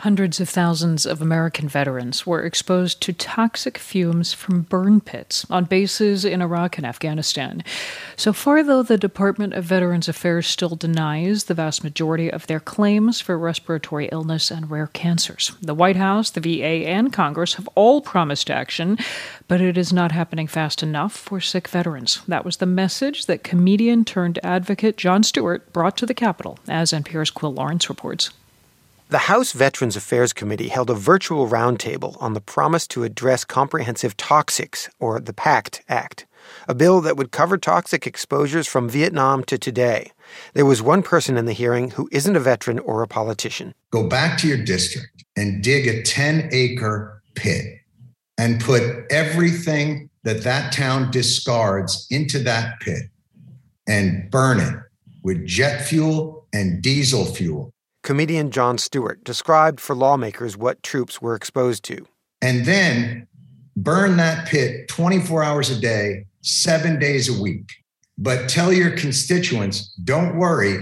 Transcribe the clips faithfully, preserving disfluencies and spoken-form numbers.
Hundreds of thousands of American veterans were exposed to toxic fumes from burn pits on bases in Iraq and Afghanistan. So far, though, the Department of Veterans Affairs still denies the vast majority of their claims for respiratory illness and rare cancers. The White House, the V A, and Congress have all promised action, but it is not happening fast enough for sick veterans. That was the message that comedian turned advocate Jon Stewart brought to the Capitol, as N P R's Quill Lawrence reports. The House Veterans Affairs Committee held a virtual roundtable on the promise to address comprehensive toxics, or the PACT Act, a bill that would cover toxic exposures from Vietnam to today. There was one person in the hearing who isn't a veteran or a politician. Go back to your district and dig a ten-acre pit and put everything that that town discards into that pit and burn it with jet fuel and diesel fuel. Comedian Jon Stewart described for lawmakers what troops were exposed to. And then burn that pit twenty-four hours a day, seven days a week. But tell your constituents, don't worry,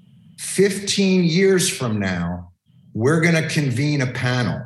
fifteen years from now, we're going to convene a panel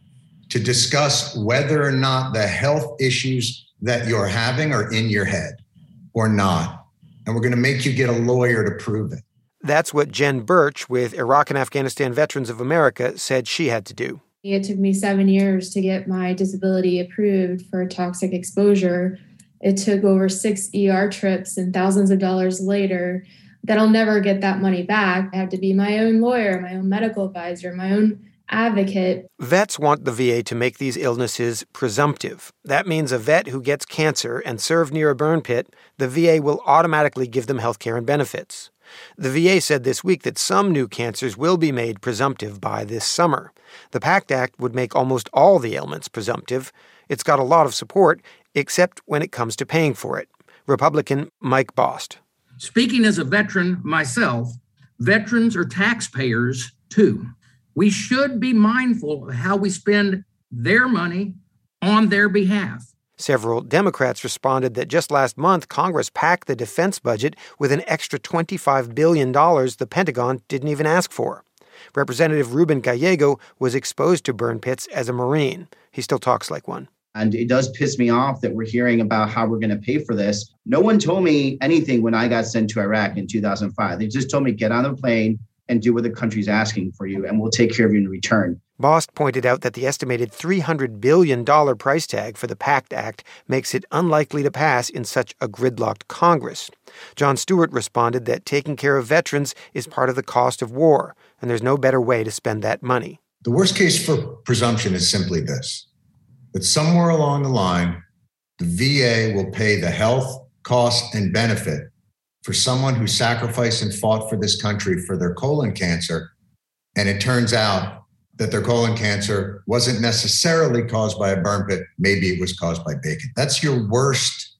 to discuss whether or not the health issues that you're having are in your head or not. And we're going to make you get a lawyer to prove it. That's what Jen Birch with Iraq and Afghanistan Veterans of America said she had to do. It took me seven years to get my disability approved for toxic exposure. It took over six E R trips and thousands of dollars later that I'll never get that money back. I have to be my own lawyer, my own medical advisor, my own advocate. Vets want the V A to make these illnesses presumptive. That means a vet who gets cancer and served near a burn pit, the V A will automatically give them health care and benefits. The V A said this week that some new cancers will be made presumptive by this summer. The PACT Act would make almost all the ailments presumptive. It's got a lot of support, except when it comes to paying for it. Republican Mike Bost. Speaking as a veteran myself, veterans are taxpayers too. We should be mindful of how we spend their money on their behalf. Several Democrats responded that just last month, Congress packed the defense budget with an extra twenty-five billion dollars the Pentagon didn't even ask for. Representative Ruben Gallego was exposed to burn pits as a Marine. He still talks like one. And it does piss me off that we're hearing about how we're going to pay for this. No one told me anything when I got sent to Iraq in two thousand five. They just told me, get on a plane and do what the country's asking for you, and we'll take care of you in return. Bost pointed out that the estimated three hundred billion dollars price tag for the PACT Act makes it unlikely to pass in such a gridlocked Congress. Jon Stewart responded that taking care of veterans is part of the cost of war, and there's no better way to spend that money. The worst case for presumption is simply this, that somewhere along the line, the V A will pay the health, cost, and benefit for someone who sacrificed and fought for this country for their colon cancer, and it turns out that their colon cancer wasn't necessarily caused by a burn pit. Maybe it was caused by bacon. That's your worst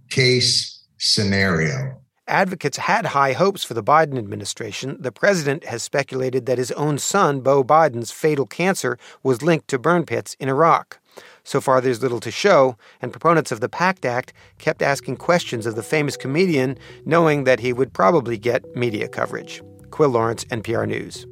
case scenario. Advocates had high hopes for the Biden administration. The president has speculated that his own son, Beau Biden's fatal cancer, was linked to burn pits in Iraq. So far, there's little to show, and proponents of the PACT Act kept asking questions of the famous comedian, knowing that he would probably get media coverage. Quill Lawrence, N P R News.